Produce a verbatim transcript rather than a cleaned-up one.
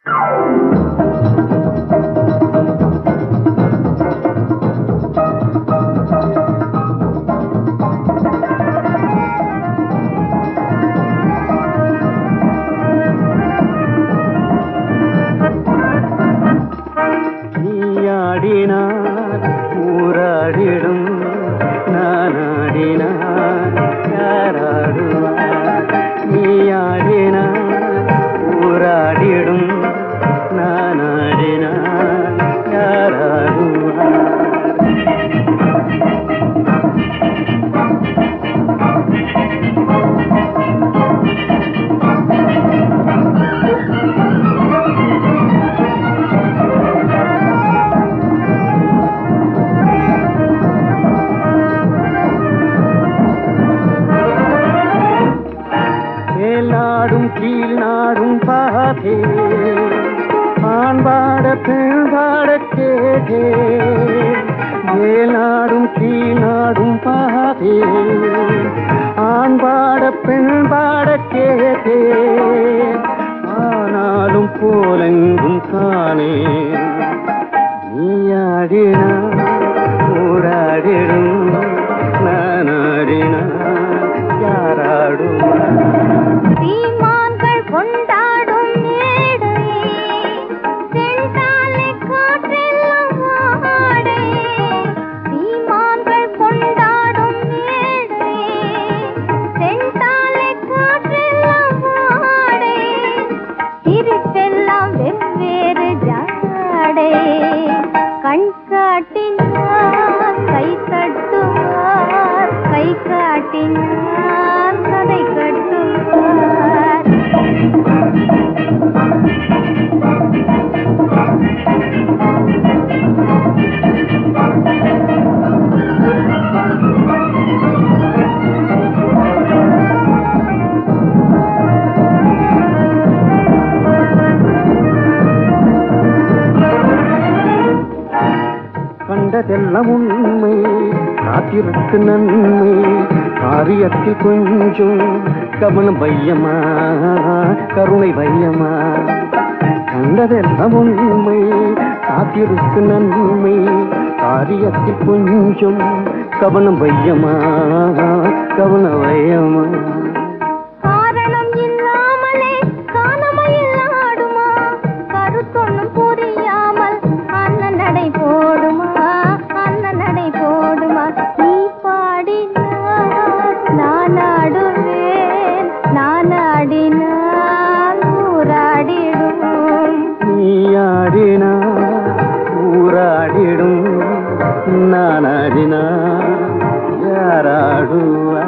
ஊராடிடும் நானாடினான் யாராடுவார் நீயாடினான் ஊராடிடும் நானாடினான் யாராடுவார் நாடும் கீழ் நாடும் பாதே ஆண்பாட பெண்பாட கேட்டே மேலாடும் கீழ் நாடும் பாதே ஆண்பாட பெண்பாட கேட்டே ஆனாலும் போலெங்கும் தானே நீயாடினா ஊராடிடும் நானாடினா யாராடுமா கண் காட்டினார் கை தட்டுவார் கை காட்டினார் கதை கட்டுவார் கண்டதெல்லாம் உண்மை காத்திருக்கு நன்மை காரியத்தில் கொஞ்சம் கவனம் வையமா கருணை வையமா கண்டதெல்லாம் உண்மை காத்திருக்கு நன்மை காரியத்தில் கொஞ்சம் கவனம் வையமா கவனம் வையமா காரணம் இல்லாமலே காணமையில் ஆடுமா கருத்தொன்னும் புரியாமல் அண்ணன் நடை போடுமா அண்ணன் நடை போடுமா நீ பாடினார் நான் ஆடுவேன் நான் ஆடினால் ஊராடிடும் நீயாடினா ஊராடிடும் நான் ஆடினா யாராடுவா